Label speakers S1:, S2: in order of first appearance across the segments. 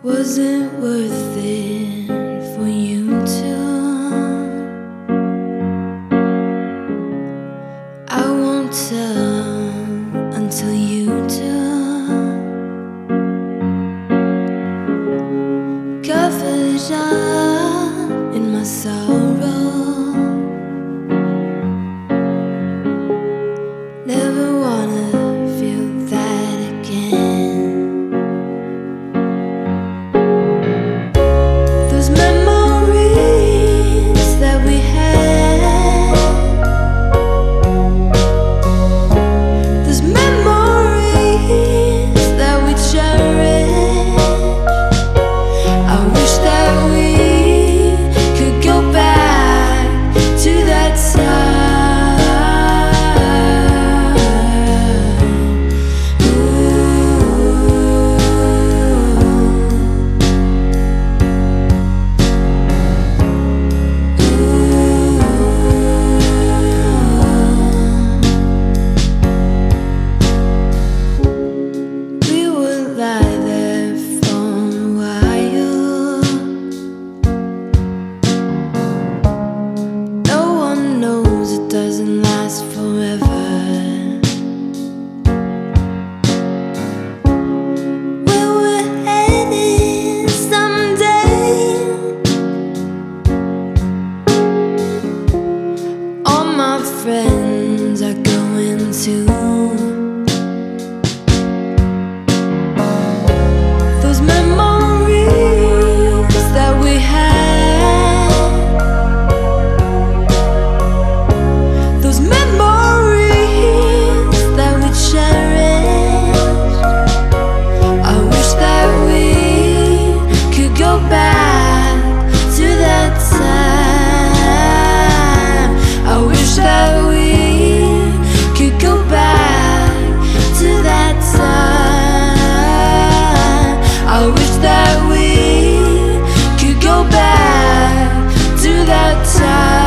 S1: Was it worth it for you to? I won't tell until you do. Covered up in my sorrow, never wanna feel that again. Those memories that we had, those memories that we cherish, I wish that we could go back to that time. Doesn't last forever. Where we're headed someday, all my friends are going to. Those memories that we had, those memories that we cherished, I wish that we could go back to that time. I wish that we could go back to that time. I wish that we could go back to that time.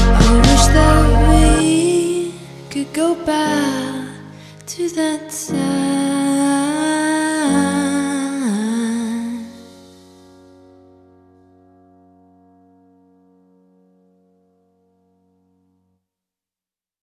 S1: Go back to that time.